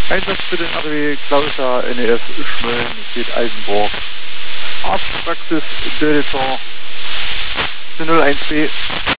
Einsatz für den RW Klauser NEF Schmölln, es geht Eisenburg. Arztpraxis Dödetor zu 01B.